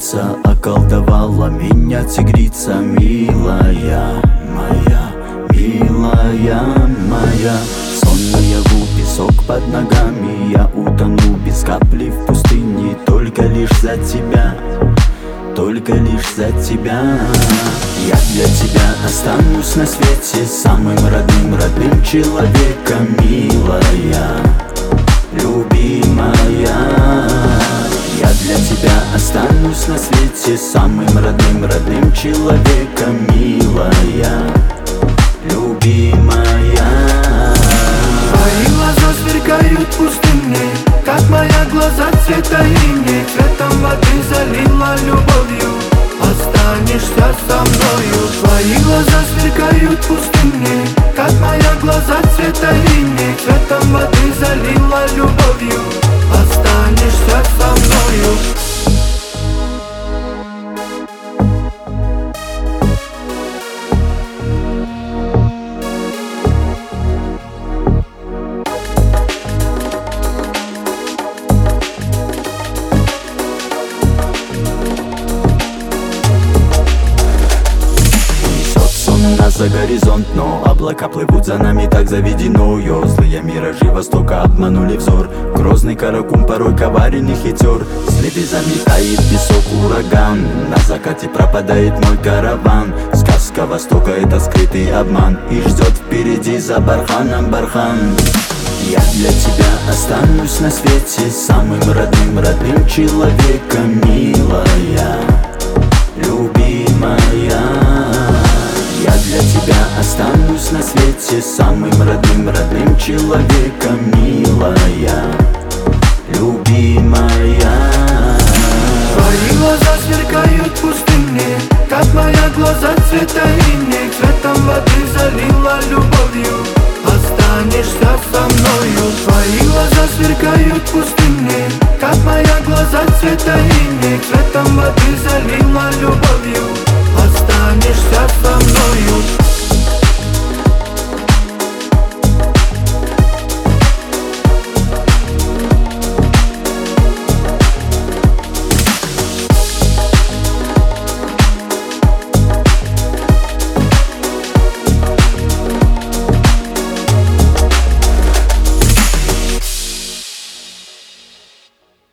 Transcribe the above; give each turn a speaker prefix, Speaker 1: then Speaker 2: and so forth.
Speaker 1: снится, околдовала меня тигрица. Милая моя, милая моя. Сон наяву, песок под ногами. Я утону без капли в пустыне. Только лишь за тебя, только лишь за тебя. Я для тебя останусь на свете самым родным, родным человеком. Милая, любимая, я для тебя останусь на свете самым родным, родным человеком. Милая, любимая.
Speaker 2: Твои глаза сверкают пустынны, как моя глаза цвета иней. Цветом воды залила любовью, останешься со мною. Твои глаза сверкают пустынны, как моя глаза цвета иней. Цветом воды залила любовью, останешься со мною.
Speaker 1: Нас за горизонт, но облака плывут за нами, так заведено. Злые миражи востока обманули взор. Грозный каракум порой коварен и хитер. Следы заметает песок, ураган. На закате пропадает мой караван. Сказка востока — это скрытый обман, и ждет впереди за барханом бархан. Я для тебя останусь на свете самым родным, родным человеком. Милая, любимая, я для тебя останусь на свете самым родным, родным человеком. Милая, любимая.
Speaker 2: Твои глаза сверкают пустынны, как моя глаза цвета иней. Цветом воды залила любовью, останешься со мною. Твои глаза сверкают пустынны, как моя глаза цвета иней. Цветом воды залила любовью, останешься со мною.